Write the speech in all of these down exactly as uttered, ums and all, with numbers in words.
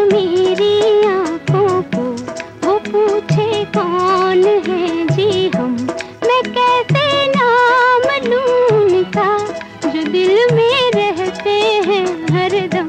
मेरी आंखों को वो पूछे कौन है जी हम, मैं कैसे नाम लूं उनका जो दिल में रहते हैं हरदम।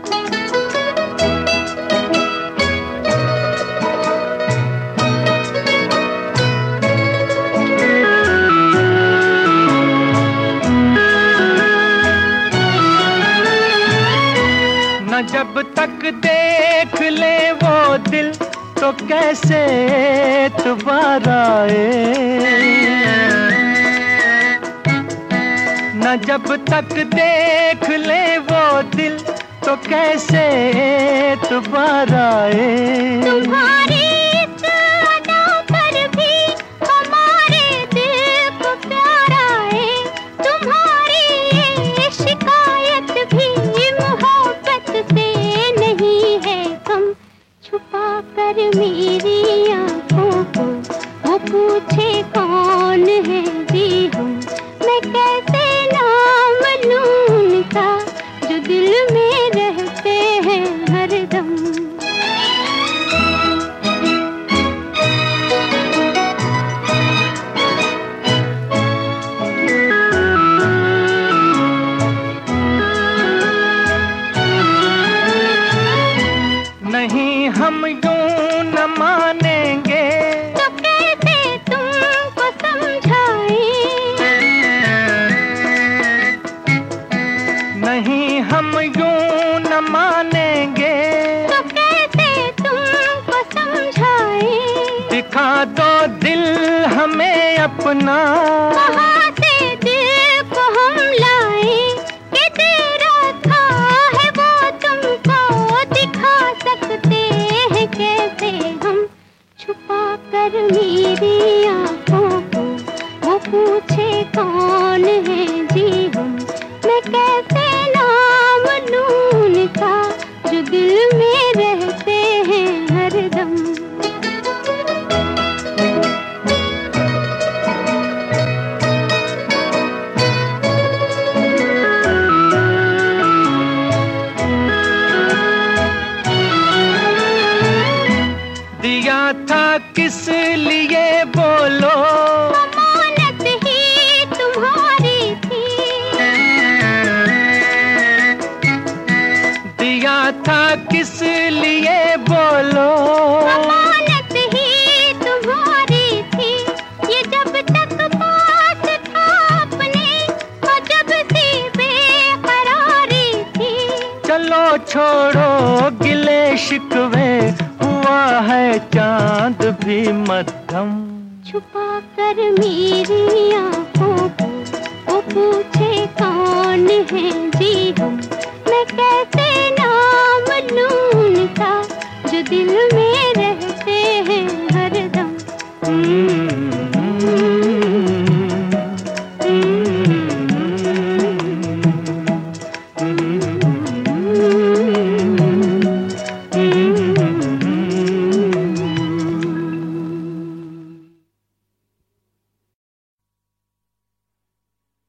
जब तक देख ले वो दिल तो कैसे एतबार आए, न जब तक देख ले वो दिल तो कैसे एतबार आए। तुम्हारी इस अदा पर भी हमारे दिल को प्यार आए, तुम्हारी ये शिकायत भी मोहब्बत से नहीं है कम। छुपा कर मेरी आंखों को वो पूछे कौन है जी हम, मैं कैसे नाम लूं उनका जो दिल में रहते हैं हरदम। नहीं हम यूं न मानेंगे तो कैसे तुमको समझाएं, नहीं हम यूं न मानेंगे तो कैसे तुमको समझाएं। दिखा दो दिल हमें अपना, कहाँ से दिल को हम लाएं कि तेरा था है वो तुमको दिखा सकते हैं कैसे हम। छुपा कर मेरी आंखों को वो पूछे कौन है जी हम, मैं कैसे नाम लूं उनका जो दिल में रहते हैं हरदम। दिया था किस लिए बोलो, अमानत ही तुम्हारी थी। दिया था किस लिए बोलो, अमानत ही तुम्हारी थी। ये जब तक पास था अपने और जब सी बेकरारी थी। चलो छोड़ो गिले शिकवे, हुआ है चांद भी मध्यम। छुपा कर मेरी आंखों को वो पूछे कौन है जी हम, मैं कैसे नाम लूं उनका जो दिल में